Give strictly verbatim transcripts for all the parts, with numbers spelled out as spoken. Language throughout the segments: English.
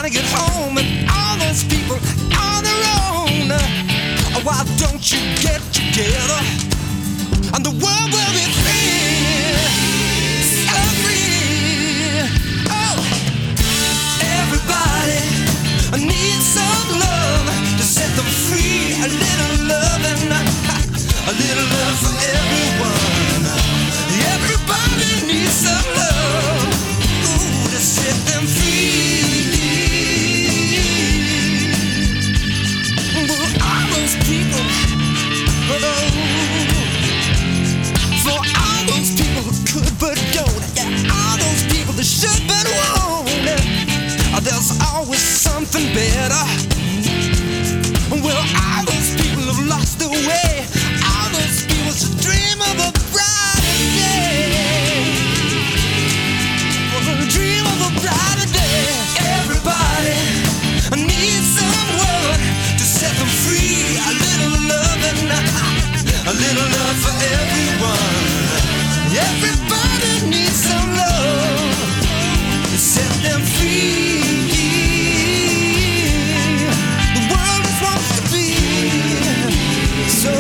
wanna get home, and all those people on their own. Why don't you get together, and the world will be free, so free. Oh, everybody needs some love to set them free. A little love and a little love for everyone. Everybody needs some love, ooh, to set them free. Well, all those people, oh, for all those people who could but don't, yeah, all those people that should but won't, there's always something better. Well, all those people have lost their way. All those people should dream of a brighter day. Well, dream of a brighter day. Everybody needs someone to set them free. A little love and a little love for everyone. Everybody needs some love to set them free. So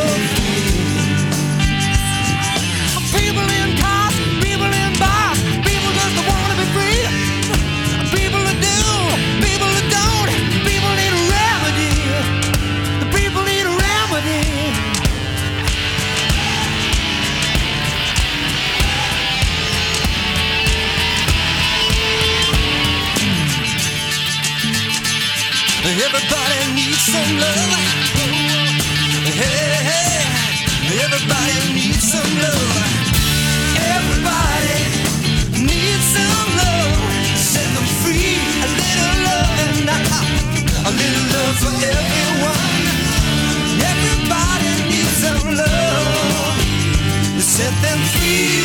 people in cars, people in bars, people just wanna be free. People that do, people that don't, people need a remedy. The people need a remedy. Everybody needs some love. Hey, hey, everybody needs some love. Everybody needs some love. Set them free. A little love and a, a little love for everyone. Everybody needs some love. Set them free.